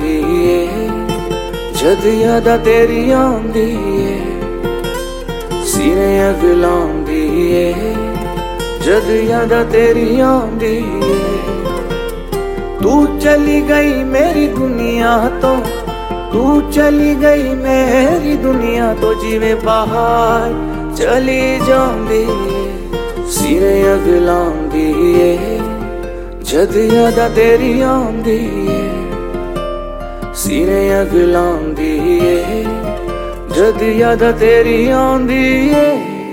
आंदी है जद यादा तेरी आंदी है, सीने अग लांदी है जद यादा तेरी आंदी है। तू चली गई मेरी दुनिया तो, तू चली गई मेरी दुनिया तो जिवें बाहर चली जांदी है, सीने अग लांदी है जद यादा तेरी आंदी है, सीने अग लांदी है जद यादा तेरी आंदी है।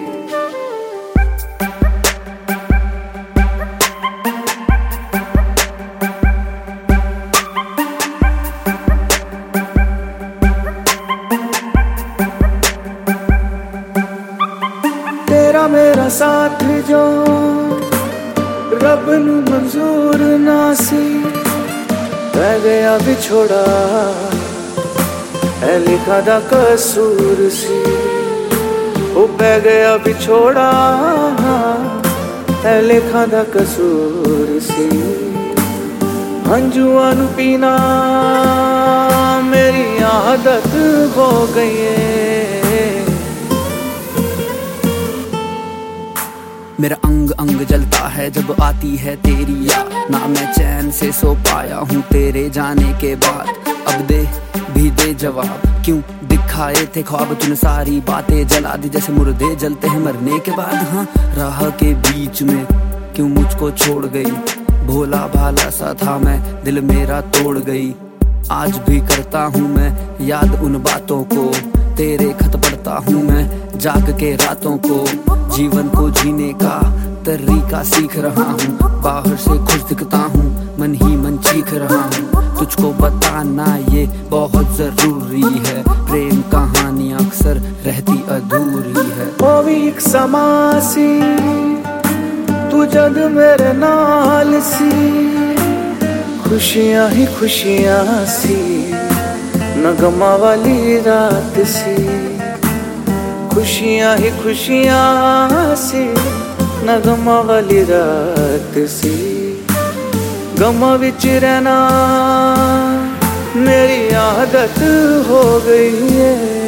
तेरा मेरा साथ जो रब नू मंजूर ना सी, पै गया विछोड़ा है लिखा दा कसूर सी। ओ पै गया विछोड़ा है लिखा दा कसूर सी। हंजुआं नू पीना मेरी आदत हो गई है, मेरा अंग अंग जलता है जब आती है तेरी याद, ना मैं चैन से सो पाया हूँ तेरे जाने के बाद। अब दे भी दे जवाब, क्यों दिखाए थे ख्वाब तूने सारी बातें जला दी जैसे मुर्दे जलते हैं मरने के बाद। हाँ राह के बीच में क्यों मुझको छोड़ गई, भोला भाला सा था मैं दिल मेरा तोड़ गई। आज भी करता हूँ मैं याद उन बातों को, तेरे खत पढ़ता हूँ मैं जाग के रातों को। जीवन को जीने का तरीका सीख रहा हूँ, बाहर से खुश दिखता हूँ मन ही मन चीख रहा हूँ। तुझको बताना ये बहुत जरूरी है, प्रेम कहानी अक्सर रहती अधूरी है। ओ भी एक समा सी तू जद मेरे नाल सी, खुशियां ही खुशियां सी नगमा वाली रात सी। खुशियां ही खुशियां सी नगमा वाली रात सी। गमा विच रहना मेरी आदत हो गई है।